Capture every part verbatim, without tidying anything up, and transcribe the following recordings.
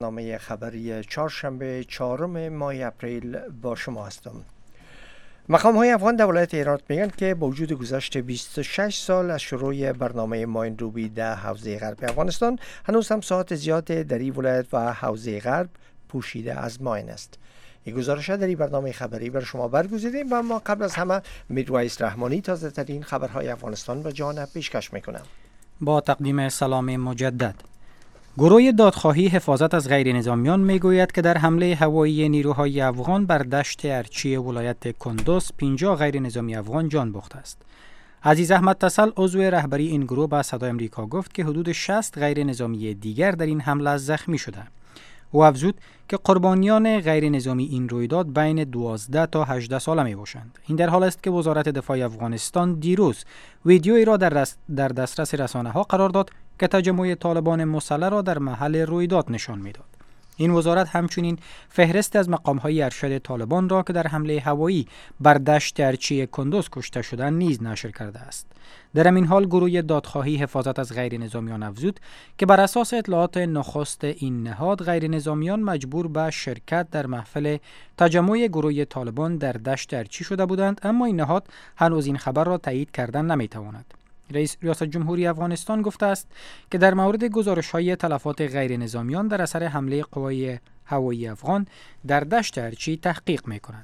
نامه خبری چهارشنبه چهارم ماه اپریل با شما هستم. مقام های افغان در ولایت هرات میگن که با وجود گذشت بیست و شش سال از شروع برنامه ماینروبی در حوزه غرب افغانستان، هنوز هم ساحات زیاد در این ولایت و حوزه غرب پوشیده از ماین است. این گزارش در این برنامه خبری بر شما برگزیدیم و ما قبل از همه میرویس رحمانی تازه ترین خبرهای افغانستان و جهان پیشکش میکنم. با تقدیم سلام مجدد. گروه دادخواهی حفاظت از غیر نظامیان میگوید که در حمله هوایی نیروهای افغان بر دشت ارچی ولایت کندوز پنجاه غیر نظامی افغان جان باخته است. عزیز احمد تسل عضو رهبری این گروه به صدای امریکا گفت که حدود شصت غیر نظامی دیگر در این حمله زخمی شده. او افزود که قربانیان غیر نظامی این رویداد بین دوازده تا هجده ساله می باشند. این در حال است که وزارت دفاع افغانستان دیروز ویدیویی را در, در دسترس رسانه ها قرار داد که تجمع طالبان مسلح را در محل رویداد نشان میداد. این وزارت همچنین فهرست از مقام‌های ارشد طالبان را که در حمله هوایی بر دشت ارچی کندوز کشته شدند نیز نشر کرده است. در همین حال گروه دادخواهی حفاظت از غیر نظامیان افزود که بر اساس اطلاعات نخست این نهاد غیر نظامیان مجبور به شرکت در محفل تجمع گروه طالبان در دشت ارچی شده بودند، اما این نهاد هنوز این خبر را تایید کردن نمیتواند. رئیس ریاست جمهوری افغانستان گفته است که در مورد گزارش‌های تلفات غیر نظامیان در اثر حمله قوای هوایی افغان در دشت ارچی تحقیق می‌کند.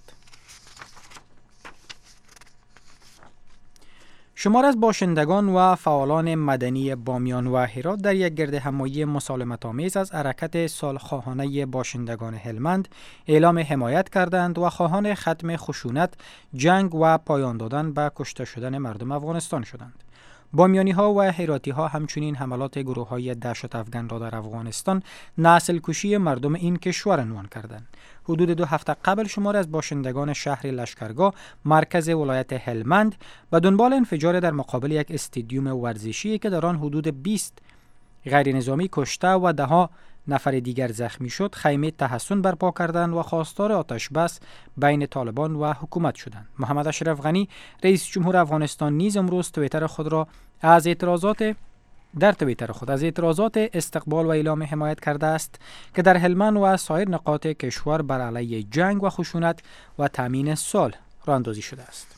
شمار از باشندگان و فعالان مدنی بامیان و هرات در یک گرد همایی مسالمت‌آمیز از حرکت صلح‌خواهانه باشندگان هلمند اعلام حمایت کردند و خواهان ختم خشونت، جنگ و پایان دادن به کشته شدن مردم افغانستان شدند. بامیانی ها و هراتی ها همچنین حملات گروه های دهشت افغان را در افغانستان نسل کشی مردم این کشور عنوان کردند. حدود دو هفته قبل شمار از باشندگان شهر لشکرگاه مرکز ولایت هلمند به دنبال انفجار در مقابل یک استادیوم ورزشی که در آن حدود بیست غیر نظامی کشته و ده ها نفر دیگر زخمی شد، خیمه تحصن برپا کردند و خواستار آتش بس بین طالبان و حکومت شدند. محمد اشرف غنی رئیس جمهور افغانستان نیز امروز توییتر خود را از اعتراضات در توییتر خود از اعتراضات استقبال و اعلام حمایت کرده است که در هلمند و سایر نقاط کشور بر علیه جنگ و خشونت و تامین صلح راه اندازی شده است.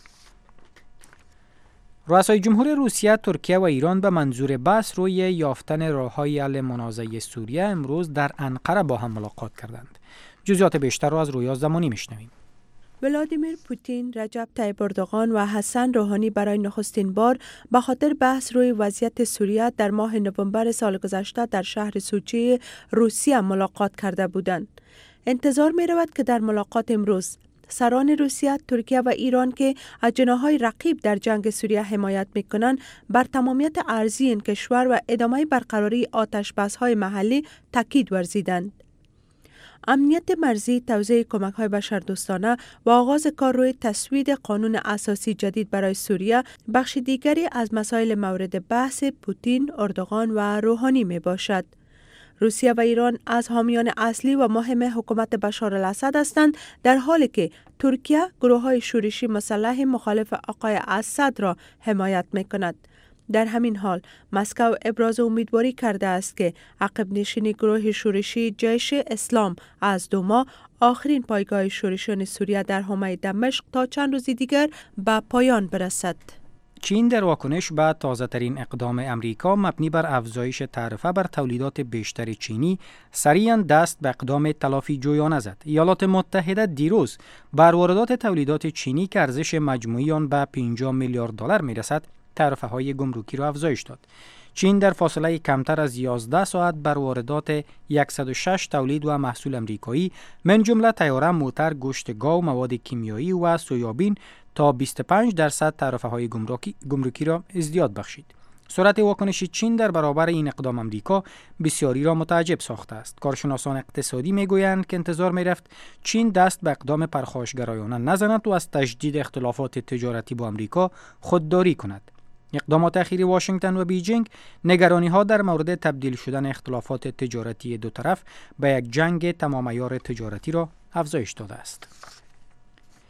رؤسای جمهور روسیه، ترکیه و ایران به منظور بحث روی یافتن راه‌های حل منازعه سوریه امروز در انقره با هم ملاقات کردند. جزئیات بیشتر را از رویا زمانی میشنویم. ولادیمیر پوتین، رجب طیب اردوغان و حسن روحانی برای نخستین بار به خاطر بحث روی وضعیت سوریه در ماه نوامبر سال گذشته در شهر سوچی روسیه ملاقات کرده بودند. انتظار می رود که در ملاقات امروز سران روسیه، ترکیه و ایران که از جناح‌های رقیب در جنگ سوریه حمایت می‌کنند، بر تمامیت ارضی این کشور و ادامه برقراری آتش‌بس‌های محلی تاکید ورزیدند. امنیت مرزی، توزیع کمک‌های بشردوستانه و آغاز کار روی تصویب قانون اساسی جدید برای سوریه بخش دیگری از مسائل مورد بحث پوتین، اردوغان و روحانی میباشد. روسیه و ایران از حامیان اصلی و مهم حکومت بشار الاسد هستند، در حالی که ترکیه گروه‌های شورشی مسلح مخالف آقای اسد را حمایت می‌کند. در همین حال مسکو ابراز امیدواری کرده است که عقب نشینی گروه شورشی جیش اسلام از دو ماه آخرین پایگاه شورشیان سوریه در حومه دمشق تا چند روز دیگر به پایان برسد. چین در واکنش به تازه‌ترین اقدام امریکا مبنی بر افزایش تعرفه بر تولیدات بیشتر چینی سریعاً دست به اقدام تلافی جویانه زد. ایالات متحده دیروز بر واردات تولیدات چینی که ارزش مجموعی آن به پنجاه میلیارد دلار میرسد تعرفه‌های گمرکی را افزایش داد. چین در فاصله کمتر از یازده ساعت بر واردات صد و شش تولید و محصول امریکایی من جمله طیاره، موتر، گوشت گاو، مواد کیمیایی و سویابین تا بیست و پنج درصد تعرفه‌های گمرکی گمرکی را ازدیاد بخشید. سرعت واکنش چین در برابر این اقدام امریکا بسیاری را متعجب ساخته است. کارشناسان اقتصادی میگویند که انتظار میرفت چین دست به اقدام پرخاشگرایانه نزند و از تجدید اختلافات تجارتی با امریکا خودداری کند. اقدامات اخیر واشنگتن و بیجینگ نگرانی‌ها در مورد تبدیل شدن اختلافات تجارتی دو طرف به یک جنگ تمام عیار تجارتی را افزایش داده است.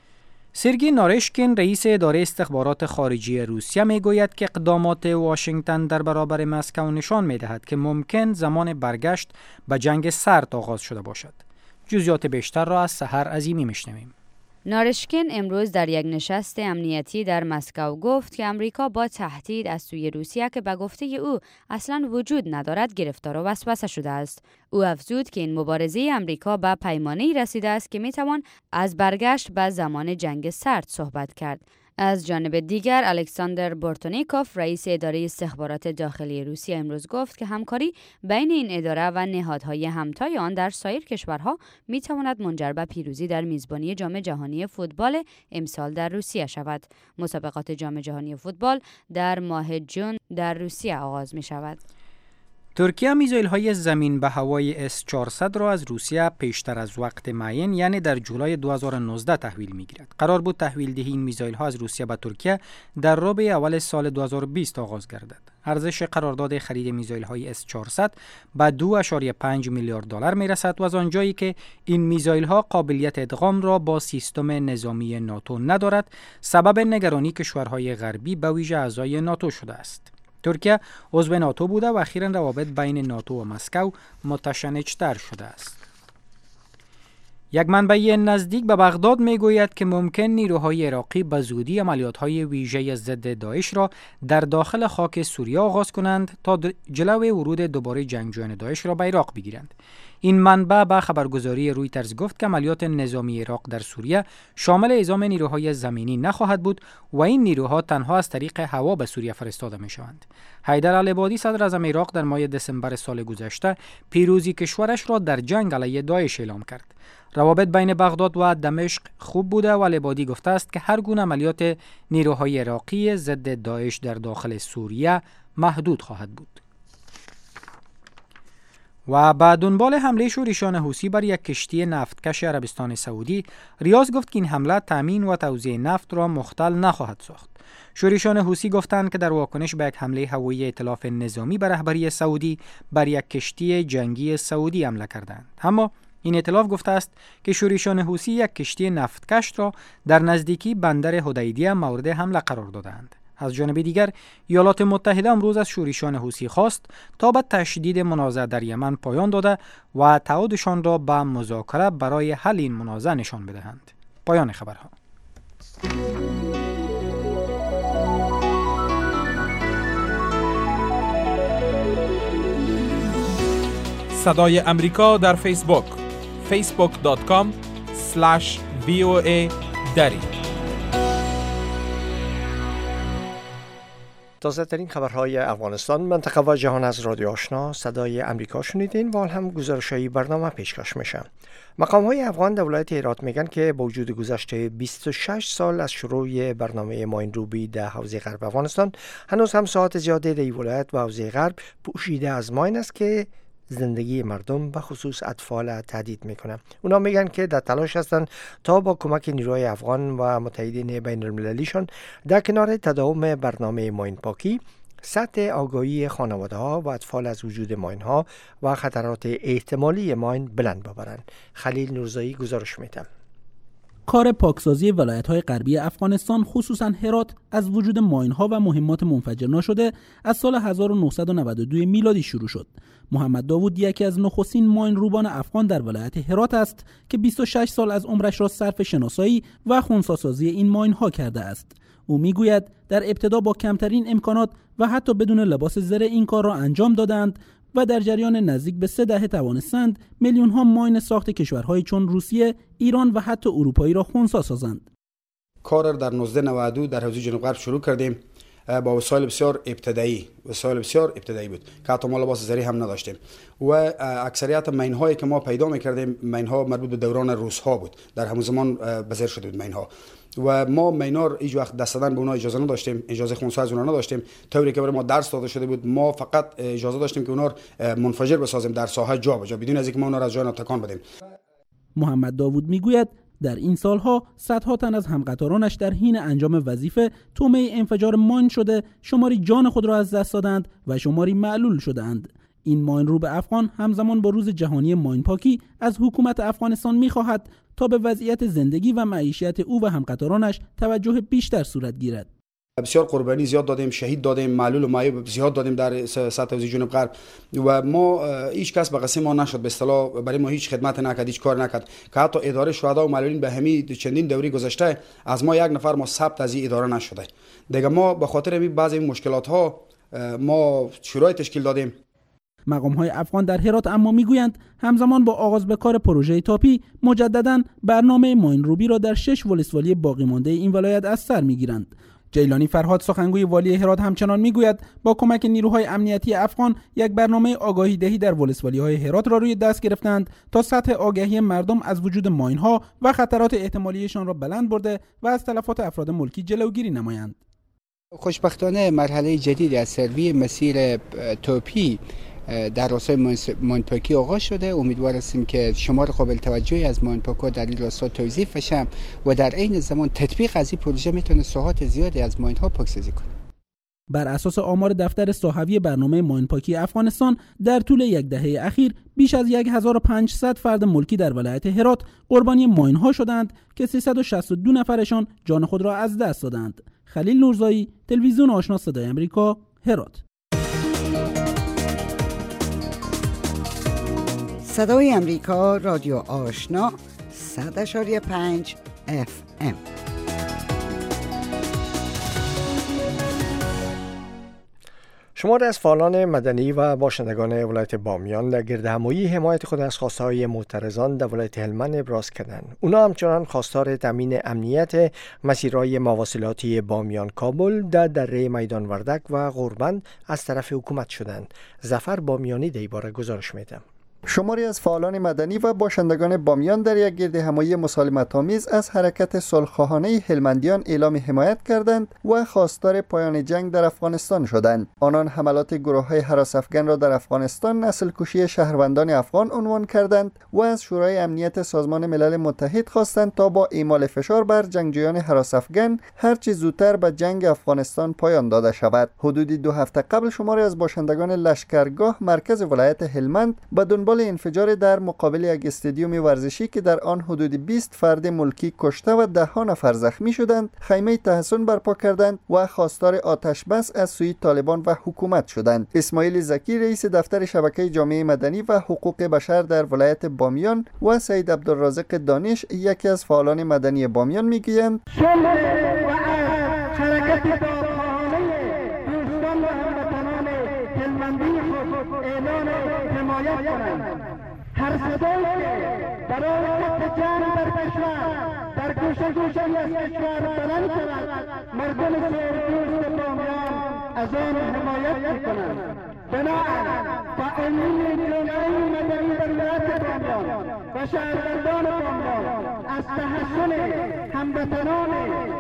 سرگی نارشکین رئیس اداره استخبارات خارجی روسیه میگوید که اقدامات واشنگتن در برابر مسکو نشان میدهد که ممکن زمان برگشت به جنگ سرد آغاز شده باشد. جزئیات بیشتر را از سحر عظیمی میشنویم. نارشکین امروز در یک نشست امنیتی در مسکو گفت که امریکا با تهدید از سوی روسیه که به گفته او اصلا وجود ندارد گرفتار و وسوسه شده است. او افزود که این مبارزه امریکا به پیمانه‌ای رسیده است که میتوان از برگشت به زمان جنگ سرد صحبت کرد. از جانب دیگر الکساندر بورتونیکوف رئیس اداره استخبارات داخلی روسیه امروز گفت که همکاری بین این اداره و نهادهای همتای آن در سایر کشورها میتواند منجر به پیروزی در میزبانی جام جهانی فوتبال امسال در روسیه شود. مسابقات جام جهانی فوتبال در ماه ژوئن در روسیه آغاز می شود. ترکیه میزایل‌های زمین به هوای اس چهارصد را از روسیه پیشتر از وقت معین یعنی در جولای دو هزار و نوزده تحویل میگیرد. قرار بود تحویل دهی این میزایل‌ها از روسیه به ترکیه در ربع اول سال دو هزار و بیست آغاز گردد. ارزش قرارداد خرید میزایل‌های اس چهارصد به دو ممیز پنج میلیارد دلار میرسد و از آنجایی که این میزایل‌ها قابلیت ادغام را با سیستم نظامی ناتو ندارد، سبب نگرانی کشورهای غربی به ویژه اعضای ناتو شده است. ترکیه عضو ناتو بوده و اخیراً روابط بین ناتو و مسکو متشنج‌تر شده است. یک منبع نزدیک به بغداد میگوید که ممکن نیروهای عراقی به زودی عملیات‌های ویژه ضد داعش را در داخل خاک سوریه آغاز کنند تا جلوی ورود دوباره جنگجویان داعش را به عراق بگیرند. این منبع به خبرگزاری رویترز گفت که عملیات نظامی عراق در سوریه شامل اعزام نیروهای زمینی نخواهد بود و این نیروها تنها از طریق هوا به سوریه فرستاده می‌شوند. حیدر العبادی صدر اعظم عراق در ماه دسامبر سال گذشته پیروزی کشورش را در جنگ علیه داعش اعلام کرد. روابط بین بغداد و دمشق خوب بوده و العبادی گفته است که هر گونه عملیات نیروهای عراقی ضد داعش در داخل سوریه محدود خواهد بود. و به دنبال حمله شورشیان حوثی بر یک کشتی نفتکش عربستان سعودی، ریاض گفت که این حمله تامین و توزیع نفت را مختل نخواهد ساخت. شورشیان حوثی گفتند که در واکنش به یک حمله هوایی ائتلاف نظامی به رهبری سعودی بر یک کشتی جنگی سعودی حمله کردند. اما این ائتلاف گفته است که شورشیان حوثی یک کشتی نفتکش را در نزدیکی بندر حدیدیه مورد حمله قرار دادند. از جانب دیگر ایالات متحده امروز از شورشیان حوثی خواست تا به تشدید منازعه در یمن پایان داده و تعهدشان را به مذاکره برای حل این منازعه نشان بدهند. پایان خبرها. صدای امریکا در فیسبوک فیسبوک دات کام اسلش وی او ای دری. تازه ترین خبرهای افغانستان، منطقه و جهان از رادیو آشنا صدای امریکا شنیدین و حال هم گزارش‌های برنامه پیشکش میشه. مقام‌های افغان در ولایت هرات میگن که با وجود گذشت بیست و شش سال از شروع برنامه ماین روبی در حوزه غرب افغانستان، هنوز هم ساعت زیادی در ولایت و حوزه غرب پوشیده از ماین است که زندگی مردم به خصوص اطفال تهدید میکنه. اونا میگن که در تلاش هستن تا با کمک نیروهای افغان و متحدین بین المللیشان در کنار تداوم برنامه ماین پاکی سطح آگاهی خانواده ها و اطفال از وجود ماین ها و خطرات احتمالی ماین بلند ببرند. خلیل نورزایی گزارش میده. کار پاکسازی ولایت‌های غربی افغانستان خصوصاً هرات از وجود ماین‌ها و مهمات منفجر ناشده از سال هزار و نهصد و نود و دو میلادی شروع شد. محمد داوود یکی از نخستین ماین روبان افغان در ولایت هرات است که بیست و شش سال از عمرش را صرف شناسایی و خنثی‌سازی این ماین‌ها کرده است. او میگوید در ابتدا با کمترین امکانات و حتی بدون لباس زره این کار را انجام دادند و در جریان نزدیک به سه دهه توانستند میلیون ها ماین ساخت کشورهای چون روسیه، ایران و حتی اروپایی را خنثی سازند. کار را در نوزده نود و دو در حوزه جنوب غرب شروع کردیم با وسایل بسیار ابتدایی، وسایل بسیار ابتدایی بود که حتی ما لباس زری هم نداشتیم و اکثریت ماین هایی که ما پیدا می‌کردیم ماین ها مربوط به دوران روس ها بود. در همون زمان بذر شده بود ماین ها و ما ماینار هیچ وقت دست دادن به اونها اجازه نداشتیم، اجازه خنثی از اونها نداشتیم، طوری که برای ما درس داده شده بود ما فقط اجازه داشتیم که اونها منفجر بسازیم در ساحه جا به جا بدون از اینکه ما اونها را از جای تکان بدیم. محمد داوود میگوید در این سالها صدها تن از همقطارانش در حین انجام وظیفه تومه انفجار ماین شده، شماری جان خود را از دست دادند و شماری معلول شدند. این ماینروب افغان همزمان با روز جهانی ماین پاکی از حکومت افغانستان می‌خواهد تا به وضعیت زندگی و معیشت او و همکارانش توجه بیشتر صورت گیرد. بسیار قربانی زیاد دادیم، شهید دادیم، معلول و معیوب زیاد دادیم در سطح حوزه جنوب غرب و ما هیچ کس به قسم ما نشد، به اصطلاح برای ما هیچ خدمت نکرد، هیچ کار نکرد که حتی اداره شهدا و معلولین به همین چندین دوری گذشته از ما یک نفر ما ثبت از این اداره نشده. دیگه ما به خاطر همین بعضی مشکلات ها ما شورای تشکیل دادیم. مقام‌های افغان در هرات اما میگویند همزمان با آغاز به کار پروژه تاپی مجدداً برنامه ماینروبی را در شش ولسوالی باقی مانده این ولایت از سر میگیرند. جیلانی فرهاد سخنگوی والی هرات همچنان میگوید با کمک نیروهای امنیتی افغان یک برنامه آگاهی دهی در ولسوالی‌های هرات را روی دست گرفتند تا سطح آگاهی مردم از وجود ماین‌ها و خطرات احتمالیشان را بلند برده و از تلفات افراد ملکی جلوگیری نمایند. خوشبختانه مرحله جدیدی از سروی مسیر توپی در راستای ماینپاکی آغاز شده. امیدوار هستیم که شمار قابل توجهی از ماینپاک‌ها در این راستا توضیح بشه و در عین زمان تطبیق از این پروژه میتونه ساحات زیادی از ماین‌ها پاکسازی کنه. بر اساس آمار دفتر صحوی برنامه ماینپاکی افغانستان در طول یک دهه اخیر بیش از هزار و پانصد فرد ملکی در ولایت هرات قربانی ماین‌ها شدند که سیصد و شصت و دو نفرشان جان خود را از دست دادند. خلیل نورزایی، تلویزیون آشنا صدای آمریکا، هرات. صدای امریکا، رادیو آشنا، صد و پنج اف ام. شماری از فعالان مدنی و باشندگان ولایت بامیان در گردهمایی حمایت خود از خواسته‌های معترضان در ولایت هلمند ابراز کردند. اونا همچنان خواستار تامین امنیت مسیرهای مواصلاتی بامیان کابل در دره میدان وردک و غوربند از طرف حکومت شدند. ظفر بامیانی در این باره گزارش می‌دهد. شماری از فعالان مدنی و باشندگان بامیان در یک گردهمایی مسالمت‌آمیز از حرکت صلح‌خواهانه هلمندیان اعلام حمایت کردند و خواستار پایان جنگ در افغانستان شدند. آنان حملات گروه‌های هراس افغان را در افغانستان نسل کشی شهروندان افغان عنوان کردند و از شورای امنیت سازمان ملل متحد خواستند تا با اعمال فشار بر جنگجویان هراس افغان هرچه زودتر به جنگ افغانستان پایان داده شود. حدود دو هفته قبل شماری از باشندگان لشکرگاه مرکز ولایت هلمند به دنبال انفجار در مقابل یک استادیوم ورزشی که در آن حدود بیست فرد ملکی کشته و ده ها نفر زخمی شدند، خیمه تحصن برپا کردند و خواستار آتش بس از سوی طالبان و حکومت شدند. اسماعیل زکی رئیس دفتر شبکه جامعه مدنی و حقوق بشر در ولایت بامیان و سید عبدالرازق دانش یکی از فعالان مدنی بامیان میگویند هر صدایی که برای قطع جنگ در کشور در گوشه گوشه از کشور بلند شود، مردم سیردوست بامیان از آن حمایت میکنند. بنابراین فعالین جامعه مدنی در ولایت بامیان و شهروندان بامیان از تحسن هموطنان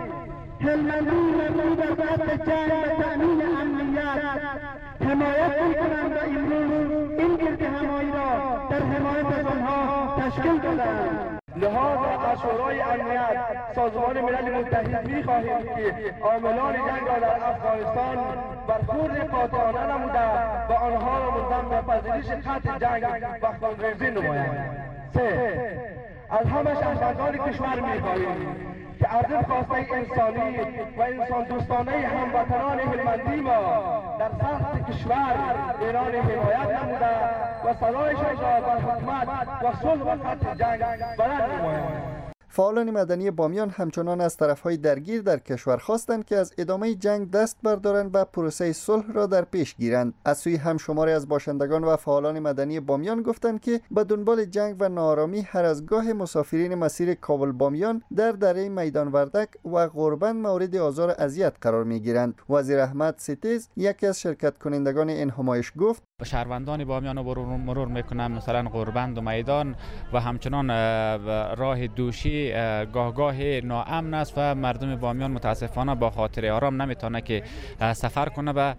هلمندی مبنی بر قطع جنگ و تأمین امنیت حمایت میکنند و امروز این گردهمایی را در حمایت از آنها تشکیل دادند. لذا از شورای امنیت سازمان ملل متحد می‌خواهیم که عاملان جنگ را در افغانستان برخورد قاطعانه نموده و آنها را ملزم به پذیرش قطع جنگ و خونریزی نمایند. سه، از همه شهروندان کشور می‌خواهیم که عدم خواسته انسانی و انسان دوستانه هموطنان هلمندی ما در سطح کشور ایران حمایت نموده و صدایشان را بر حکومت و صلح و قطع جنگ بلند نمایند. فعالان مدنی بامیان همچنان از طرفهای درگیر در کشور خواستند که از ادامه جنگ دست بردارند و پروسه صلح را در پیش گیرند. از سوی هم شماری از باشندگان و فعالان مدنی بامیان گفتند که به دنبال جنگ و ناآرامی هر از گاه مسافرین مسیر کابل بامیان در دره میدان وردک و غوربند مورد آزار و اذیت قرار میگیرند. وزیر احمد ستیز یکی از شرکت کنندگان این همایش گفت و شهروندان بامیان رو مرور میکنم، مثلا غوربند و میدان و همچنان راه دوشی گاه گاه ناامن است و مردم بامیان متاسفانه با خاطر آرام نمیتونه که سفر کنه به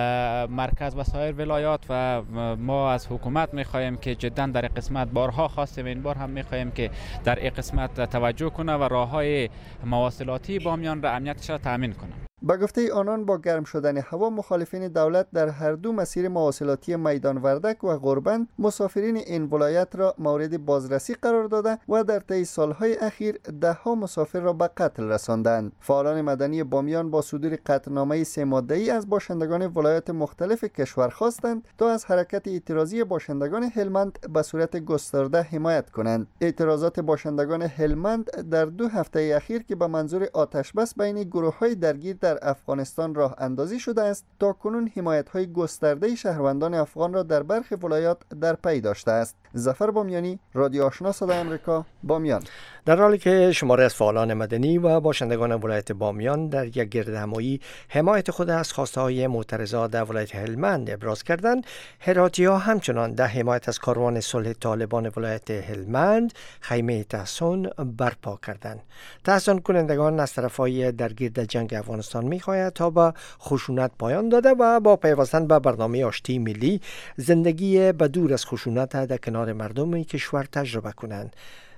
مرکز و سایر ولایات و ما از حکومت میخواهیم که جدا در قسمت بارها خواستیم، این بار هم میخواهیم که در این قسمت توجه کنه و راههای مواصلاتی بامیان را امنیتش را تامین کنه. به گفته آنان با گرم شدن هوا مخالفین دولت در هر دو مسیر مواصلاتی میدان وردک و غربند مسافرین این ولایت را مورد بازرسی قرار داده و در طی سالهای اخیر ده ها مسافر را به قتل رساندند. فعالان مدنی بامیان با صدور قطعنامه سه ماده‌ای از باشندگان ولایات مختلف کشور خواستند تا از حرکت اعتراضی باشندگان هلمند به صورت گسترده حمایت کنند. اعتراضات باشندگان هلمند در دو هفته اخیر که به منظور آتش بس بین گروه‌های درگیر در افغانستان راه اندازی شده است، تا کنون حمایت‌های گسترده شهروندان افغان را در برخی ولایات در پی داشته است. ظفر بامیانی، رادیو آشنا صدای آمریکا، بامیان. در حالی که شماری از فعالان مدنی و باشندگان ولایت بامیان در یک گردهمایی حمایت خود از خواسته‌های معترضات در ولایت هلمند ابراز کردند، هراتی‌ها همچنان در حمایت از کاروان صلح طالبان ولایت هلمند خیمه تحصن برپا کردند. تحصن کنندگان از طرفهای درگیر در جنگ افغانستان می‌خواهند تا به خشونت پایان داده و با پیوستن به برنامه آشتی ملی زندگی بدور از خشونت در کنار مردم کشور تجربه کنند.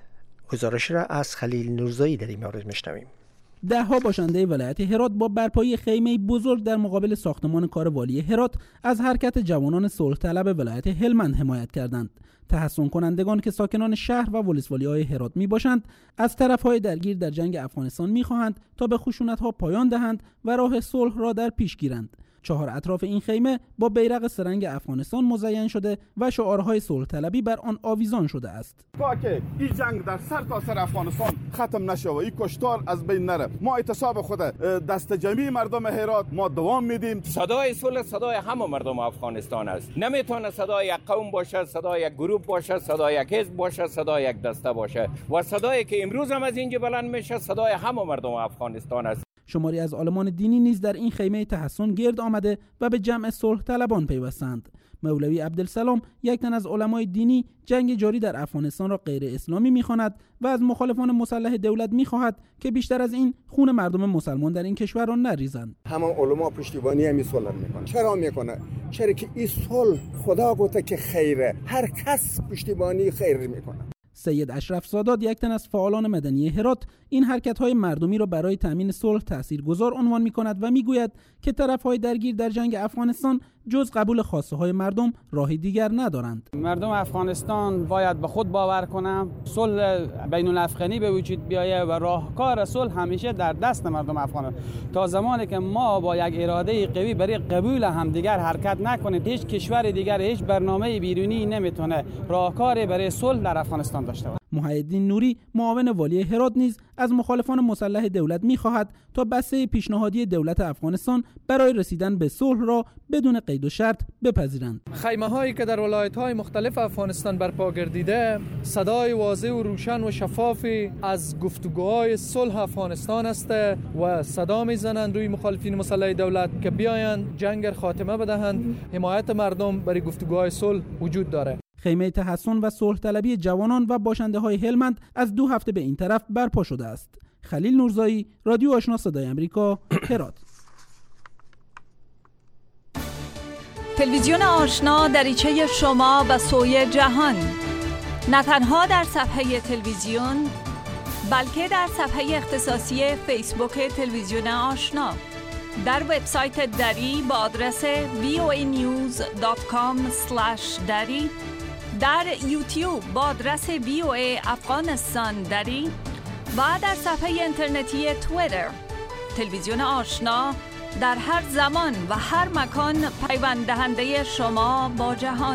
گزارش را از خلیل نورزایی در این مورد میشنویم. ده ها باشنده ولایت هرات با برپایی خیمه بزرگ در مقابل ساختمان کار والی هرات از حرکت جوانان صلح طلب ولایت هلمند حمایت کردند. تحصن کنندگان که ساکنان شهر و ولسوالی های هرات می باشند، از طرف های درگیر در جنگ افغانستان می خواهند تا به خشونت ها پایان دهند و راه صلح را در پیش گیرند. چهار اطراف این خیمه با بیرق سرنگ افغانستان مزین شده و شعارهای صلح طلبی بر آن آویزان شده است. تا که این جنگ در سر تا سر افغانستان ختم نشه و این کشتار از بین نره، ما اعتصاب خود دست جمعی مردم هرات ما دوام میدیم. صدای صلح صدای همه مردم افغانستان است. نمیتونه صدای یک قوم باشه، صدای یک گروه باشه، صدای یک حزب باشه، صدای یک دسته باشه و صدایی که امروز هم از اینجا بلند میشه صدای همه مردم افغانستان است. شماری از عالمان دینی نیز در این خیمه تحصن گرد آمده و به جمع صلح طلبان پیوستند. مولوی عبدالسلام، یک تن از علمای دینی، جنگ جاری در افغانستان را غیر اسلامی می‌خواند و از مخالفان مسلح دولت می‌خواهد که بیشتر از این خون مردم مسلمان در این کشور را نریزند. همه علما پشتیبانی همین صلح میکنه. چرا میکنه؟ چرا که این صلح خدا گفته که خیره، هر کس پشتیبانی خیر میکنه. سید اشرف سادات، یک تن از فعالان مدنی هرات، این حرکت‌های مردمی را برای تامین صلح تاثیرگذار عنوان می‌کند و می‌گوید که طرف‌های درگیر در جنگ افغانستان جز قبول خواسته‌های مردم راهی دیگر ندارند. مردم افغانستان باید به خود باور کنند صلح بین الافغانی به وجود بیاید و راهکار صلح همیشه در دست مردم افغان. تا زمانی که ما با یک اراده قوی برای قبول همدیگر حرکت نکنیم، هیچ کشور دیگر، هیچ برنامه بیرونی نمیتونه راهکار برای صلح در افغانستان داشته باشد. محی‌الدین نوری، معاون والی هرات، نیز از مخالفان مسلح دولت می‌خواهد تا بسته پیشنهادی دولت افغانستان برای رسیدن به صلح را بدون قید و شرط بپذیرند. خیمه‌هایی که در ولایت‌های مختلف افغانستان برپا گردیده، صدای واضح و روشن و شفافی از گفتگوهای صلح افغانستان است و صدا می‌زنند روی مخالفین مسلح دولت که بیایند جنگ را خاتمه بدهند. حمایت مردم برای گفتگوهای صلح وجود دارد. خیمه تحصن و صلح طلبی جوانان و باشنده های هلمند از دو هفته به این طرف برپا شده است. خلیل نورزایی، رادیو آشنا صدای آمریکا، هرات. تلویزیون آشنا دریچه شما به سوی جهان، نه تنها در صفحه تلویزیون بلکه در صفحه اختصاصی فیسبوک تلویزیون آشنا، در وبسایت دری با آدرس وی او ای نیوز دات کام اسلش دری، در یوتیوب با آدرس وی او ای افغانستان دری و در صفحه اینترنتی توییتر. تلویزیون آشنا در هر زمان و هر مکان پیوند دهنده شما با جهان.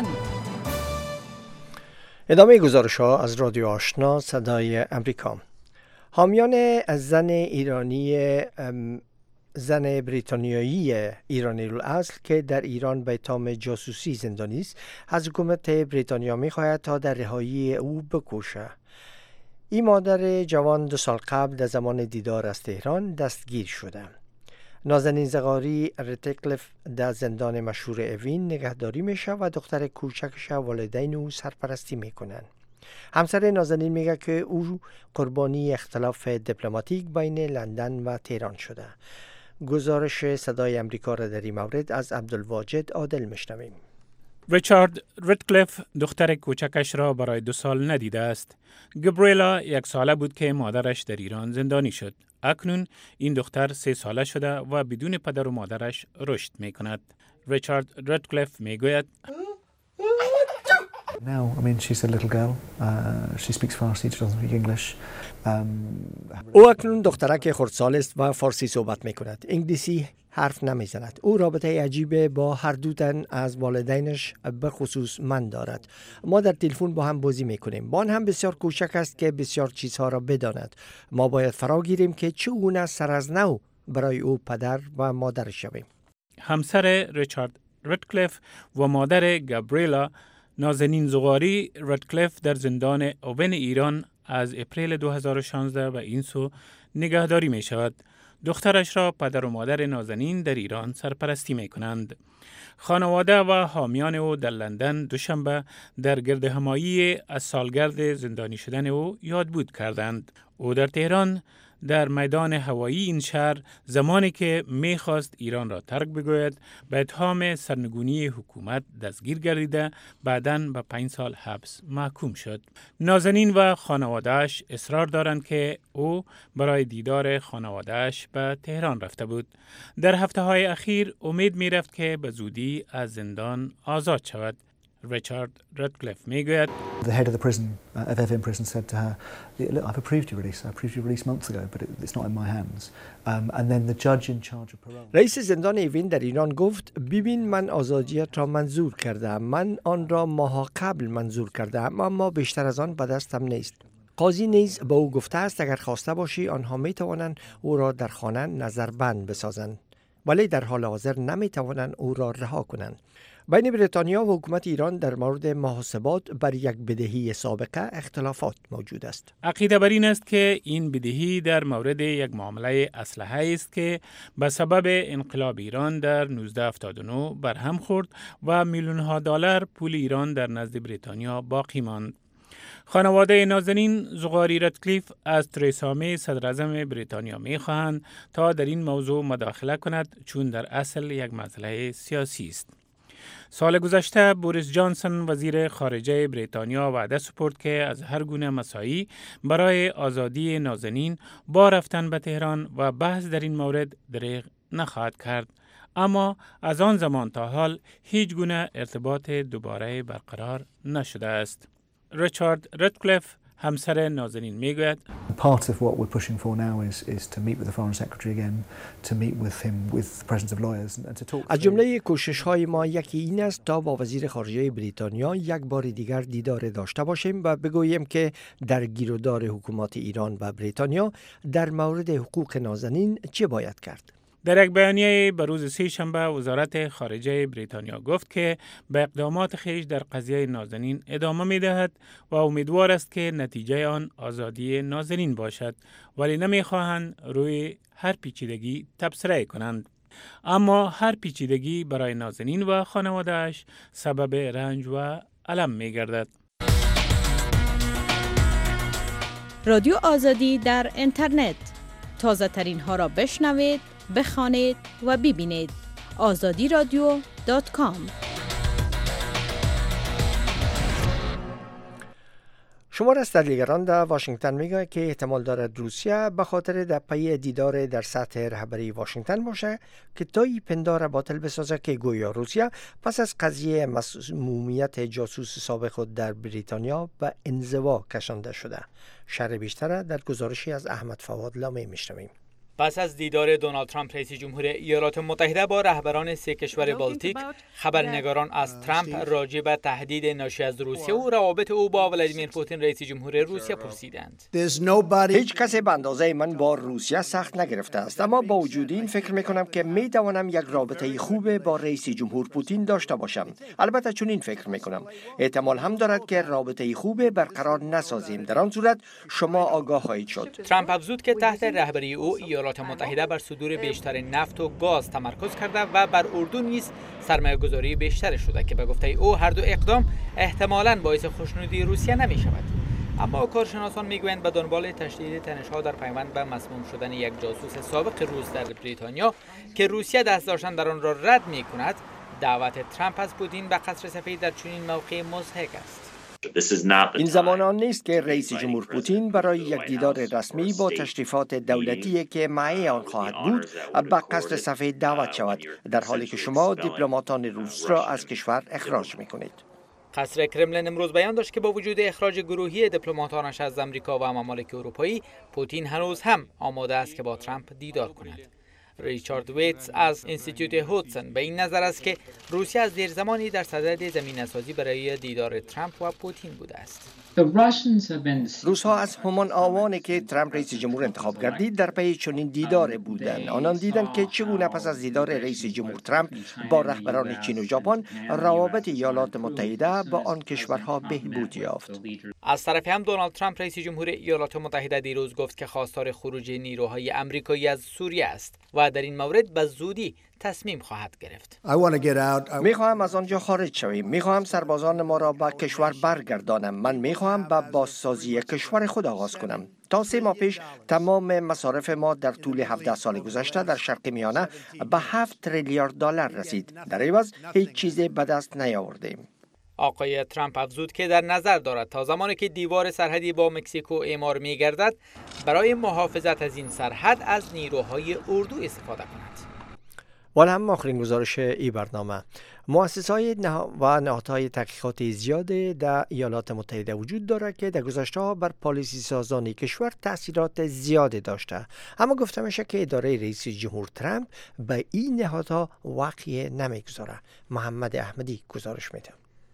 ادامه گزارش ها از رادیو آشنا صدای امریکا. حامیان از زن ایرانی زن بریتانیایی ایرانی الاصل که در ایران به اتهام جاسوسی زندانی است، از حکومت بریتانیا می‌خواهد تا در رهایی او بکوشد. این مادر جوان دو سال قبل در زمان دیدار از تهران دستگیر شده. نازنین زغاری رتکلف در زندان مشهور اوین نگهداری میشه و دختر کوچکش والدین او سرپرستی میکنن. همسر نازنین میگه که او قربانی اختلاف دیپلماتیک بین لندن و تهران شده. گزارش صدای امریکا را در این مورد از عبدالواجد عادل میشنویم. ریچارد ردکلیف دختر کوچکش را برای دو سال ندیده است. گابریلا یک ساله بود که مادرش در ایران زندانی شد. اکنون این دختر سه ساله شده و بدون پدر و مادرش رشد می کند. ریچارد ردکلیف می گوید Now, I mean, she's a little girl. Uh, she speaks Farsi, she doesn't speak English. Um, او اکنون دخترک خردسال است و فارسی صحبت می کند. انگلیسی حرف نمی زند. او رابطه عجیب با هر دو تن از والدینش به خصوص من دارد. ما در تلفن با هم بازی می کنیم. با آن هم بسیار کوچک است که بسیار چیزها را بداند. ما باید فرا گیریم که چگونه سر از نو برای او پدر و مادر شویم. همسر ریچارد ردکلیف و مادر گابریلا نازنین زغاری ردکلیف در زندان اوبن ایران از اپریل دو هزار و شانزده و این سو نگهداری می شود. دخترش را پدر و مادر نازنین در ایران سرپرستی می کنند. خانواده و حامیان او در لندن دوشنبه در گرد همایی از سالگرد زندانی شدن او یادبود کردند. او در تهران در میدان هوایی این شهر زمانی که می‌خواست ایران را ترک بگوید به اتهام سرنگونی حکومت دستگیر گردیده بعداً به پنج سال حبس محکوم شد. نازنین و خانواده‌اش اصرار دارند که او برای دیدار خانواده‌اش به تهران رفته بود. در هفته‌های اخیر امید می‌رفت که به زودی از زندان آزاد شود. ریچارد ردکلیف میگوید The head of the prison, uh, of Evin prison, said to her, "Look, I've approved your release. I approved your release months ago, but it, it's not in my hands." Um, and then the judge in charge of parole. رئیس زندان اوین در ایران گفت ببین من آزادیت را منظور کردم. من آن را ماها قبل منظور کردم اما بیشتر از آن به دستم نیست. قاضی نیز به او گفته است اگر خواسته باشی آنها می توانند او را در خانه نظربند بسازند ولی در حال حاضر نمی توانند او را رها کنند. بین بریتانیا و حکومت ایران در مورد محاسبات بر یک بدهی سابقه اختلافات موجود است. عقیده بر این است که این بدهی در مورد یک معامله اسلحه است که به سبب انقلاب ایران در نوزده هفتاد و نه برهم خورد و میلیون ها دلار پول ایران در نزد بریتانیا باقی ماند. خانواده نازنین زغاری ردکلیف از تریسا می صدر اعظم بریتانیا می خواهند تا در این موضوع مداخله کند چون در اصل یک مسئله سیاسی است. سال گذشته بوریس جانسون وزیر خارجه بریتانیا وعده سپرد که از هر گونه مساعی برای آزادی نازنین با رفتن به تهران و بحث در این مورد دریغ نخواهد کرد. اما از آن زمان تا حال هیچ گونه ارتباط دوباره برقرار نشده است. ریچارد ردکلیف همسر نازنین میگوید Part of what we're pushing for now is is to meet with the foreign secretary again, to meet with him with the presence of lawyers and to talk. از جمله کوشش های ما یکی این است تا با وزیر خارجه بریتانیا یک بار دیگر دیدار داشته باشیم و بگوییم که در گیرودار حکومت ایران و بریتانیا در مورد حقوق نازنین چه باید کرد. در یک بیانیه به روز سه شنبه وزارت خارجه بریتانیا گفت که به اقدامات خویش در قضیه نازنین ادامه می دهد و امیدوار است که نتیجه آن آزادی نازنین باشد ولی نمی خواهند روی هر پیچیدگی تبصره کنند. اما هر پیچیدگی برای نازنین و خانواده‌اش سبب رنج و الم می گردد. رادیو آزادی در اینترنت تازه ترین ها را بشنوید، بخوانید و ببینید. آزادی رادیو دات کام. شمار از تحلیلگران در واشنگتن میگوید که احتمال دارد روسیه به خاطر در پی دیدار در سطح رهبری واشنگتن باشه که تایی پندار باطل بسازه که گویا روسیه پس از قضیه مسمومیت جاسوس سابق خود در بریتانیا به انزوا کشانده شده. شرح بیشتر در گزارشی از احمد فواد لامی میشنویم. پس از دیدار دونالد ترامپ رئیس جمهور ایالات متحده با رهبران سه کشور بالتیک، خبرنگاران از ترامپ راجع به تهدید ناشی از روسیه و روابط او با ولادیمیر پوتین رئیس جمهور روسیه پرسیدند. هیچ کسی به اندازه من با روسیه سخت نگرفته است، اما با وجود این فکر میکنم که میتوانم یک رابطه خوب با رئیس جمهور پوتین داشته باشم. البته چون این فکر میکنم احتمال هم دارد که رابطه خوب برقرار نسازیم. در آن صورت شما آگاه خواهید شد. ترامپ افزود که تحت رهبری او ایالات متحده بر صدور بیشتر نفت و گاز تمرکز کرده و بر اردن نیز سرمایه‌گذاری بیشتر شده که به گفته او هر دو اقدام احتمالاً باعث خوشنودی روسیه نمی شود. اما کارشناسان میگویند به دنبال تشدید تنش‌ها در پیوند به مسموم شدن یک جاسوس سابق روس در بریتانیا که روسیه دست داشتن در آن را رد می کند، دعوت ترامپ از پوتین به قصر سفید در چنین موقع مضحک است. این زمان آن نیست که رئیس جمهور پوتین برای یک دیدار رسمی با تشریفات دولتی که معه آن خواهد بود به قصر سفید دعوت شود، در حالی که شما دیپلماتان روس را از کشور اخراج می‌کنید. قصر کرملین امروز بیان داشت که با وجود اخراج گروهی دیپلماتانش از آمریکا و ممالک اروپایی، پوتین هنوز هم آماده است که با ترامپ دیدار کند. ریچارد ویتس از انستیتوت هودسون به این نظر است که روسیه از دیر زمانی در صدد زمینه‌سازی برای دیدار ترامپ و پوتین بوده است. روس‌ها از همان آوانی که ترامپ رئیس جمهور انتخاب گردید در پی چنین دیدار بودند. آنان دیدند که چگونه پس از دیدار رئیس جمهور ترامپ با رهبران چین و ژاپن روابط ایالات متحده با آن کشورها بهبود یافت. از طرف هم دونالد ترامپ رئیس جمهور ایالات متحده دیروز گفت که خواستار خروج نیروهای آمریکایی از سوریه است و در این مورد به زودی تصمیم خواهد گرفت. میخواهم از آنجا خارج شویم. میخواهم سربازان ما را به کشور برگردانم. من میخواهم به بازسازی کشور خود آغاز کنم. تا سه ماه پیش تمام مصارف ما در طول هفده سال گذشته در شرق میانه به هفت تریلیارد دلار رسید. در عوض هیچ چیز به دست نیاوردیم. آقای ترامپ افزود که در نظر دارد تا زمانی که دیوار سرحدی با مکزیکو اعمار می‌گردد برای محافظت از این سرحد از نیروهای اردو استفاده کند. ولی هم آخرین گزارش ای برنامه، مؤسسه‌های و نهادهای تحقیقاتی زیاد در ایالات متحده وجود دارد که در گذشته بر پالیسی سازانی کشور تاثیرات زیادی داشته، اما گفته میشه که اداره رئیس جمهور ترامپ به این نهادها وقعی نمیگذاره. محمد احمدی گزارش میده.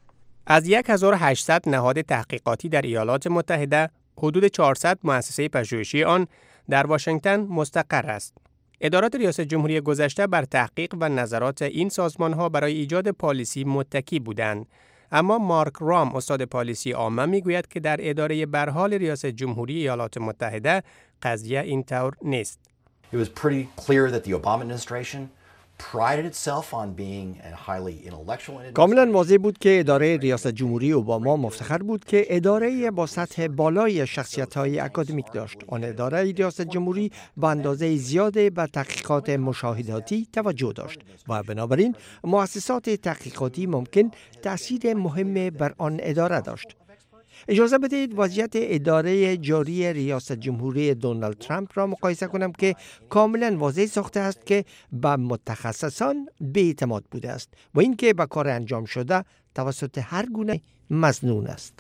از هزار و هشتصد نهاد تحقیقاتی در ایالات متحده، حدود چهارصد مؤسسه پژوهشی آن در واشنگتن مستقر است. ادارات ریاست جمهوری گذشته بر تحقیق و نظرات این سازمان‌ها برای ایجاد پالیسی متکی بودند. اما مارک رام، استاد پالیسی عامه، میگوید که در اداره برحال ریاست جمهوری ایالات متحده قضیه اینطور نیست. It was pretty clear that the Obama administration prided itself on being a highly intellectual. کاملا واضح بود که اداره ریاست جمهوری اوباما مفتخر بود که اداره با سطح بالای شخصیت‌های اکادمیک داشت. آن اداره ریاست جمهوری به اندازه زیاده به تحقیقات مشاهداتی توجه داشت و بنابراین مؤسسات تحقیقاتی ممکن تأثیر مهم بر آن اداره داشت. اجازه بدهید وضعیت اداره جاری ریاست جمهوری دونالد ترامپ را مقایسه کنم که کاملا واضح ساخته است که به متخصصان بی‌اعتماد بوده است و اینکه به کار انجام شده توسط هر گونه مظنون است.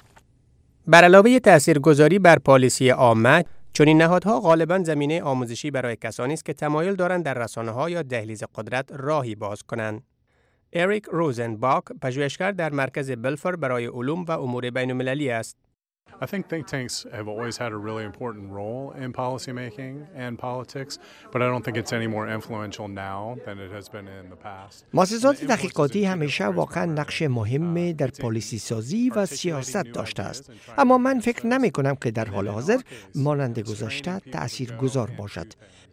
بر علاوه تاثیرگذاری بر پالیسی عامه، چون این نهادها غالباً زمینه آموزشی برای کسانی است که تمایل دارند در رسانه‌ها یا دهلیز قدرت راهی باز کنند. اریک روزنباک، پژوهشگر در مرکز بلفور برای علوم و امور بین‌المللی است. I think think tanks have always had a really important role in policy making and politics, but I don't think it's any more influential now than it has been in the past. مؤسسات تحقیقاتی همیشه واقعا نقش مهمی در پالیسی سازی و سیاست داشته است، اما من فکر نمی کنم که در حال حاضر مانند گذشته تاثیرگذار باشد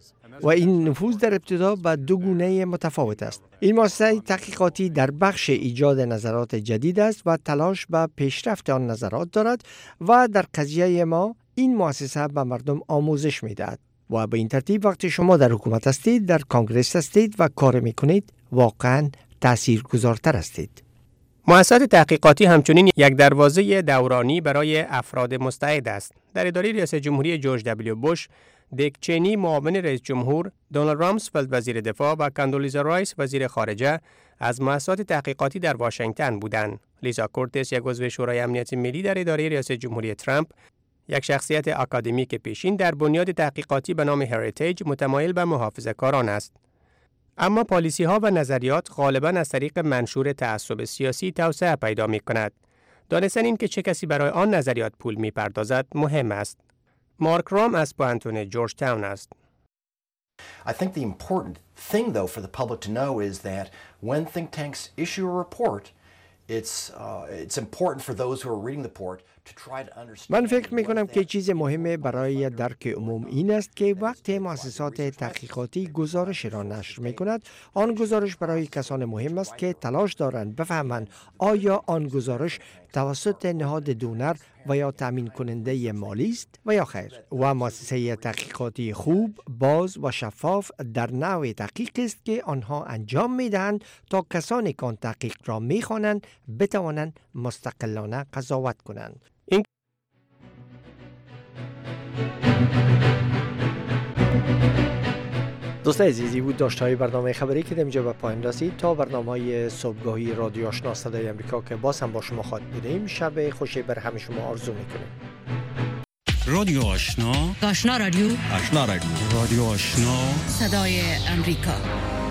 و این نفوذ در ابتدا به دو گونه متفاوت است. این مؤسسه تحقیقاتی در بخش ایجاد نظرات جدید است و تلاش به پیشرفت آن نظرات دارد و در قضیه ما این مؤسسه به مردم آموزش می‌دهد و به این ترتیب وقتی شما در حکومت هستید، در کنگره هستید و کار می‌کنید، واقعاً تاثیرگذارتر هستید. مؤسسات تحقیقاتی همچنین یک دروازه دورانی برای افراد مستعد است. در اداره ریاست جمهوری جورج دبلیو بوش، دیک چینی معاون رئیس جمهور، دونالد رامسفلد وزیر دفاع و کاندولیزا رایس وزیر خارجه از مؤسسات تحقیقاتی در واشنگتن بودند. لیزا کورتس، یک عضو شورای امنیت ملی در اداره ریاست جمهوری ترامپ، یک شخصیت آکادمیک پیشین در بنیاد تحقیقاتی به نام هریتیج، متمایل به محافظه‌کاران است. اما پالیسی‌ها و نظریات غالباً از طریق منشور تعصب سیاسی توسعه پیدا می‌کند. دانستن این که چه کسی برای آن نظریات پول می‌پردازد مهم است. مارک رام از پوانتون جورج تاون است. I think the important thing though for the public to know is that when think tanks issue a report, it's uh, it's important for those who are reading the report من فکر می کنم که چیز مهم برای درک عموم این است که وقتی مؤسسات تحقیقاتی گزارش را نشر می کند، آن گزارش برای کسان مهم است که تلاش دارند بفهمند آیا آن گزارش توسط نهاد دونر و یا تامین کننده مالی است و یا خیر. و مؤسسه تحقیقاتی خوب، باز و شفاف در نوع تحقیق است که آنها انجام می دهند تا کسانی که آن تحقیق را می خوانند بتوانند مستقلانه قضاوت کنند. این دوستان عزیزی بود داشتهای برنامه خبری که اینجا به پایان رسید. تا برنامه صبحگاهی رادیو آشنا صدای امریکا که باز هم با شما خواهد بودیم، شب خوشی بر همه شما آرزو میکنیم. رادیو آشنا، آشنا رادیو، آشنا رادیو، رادیو آشنا صدای امریکا.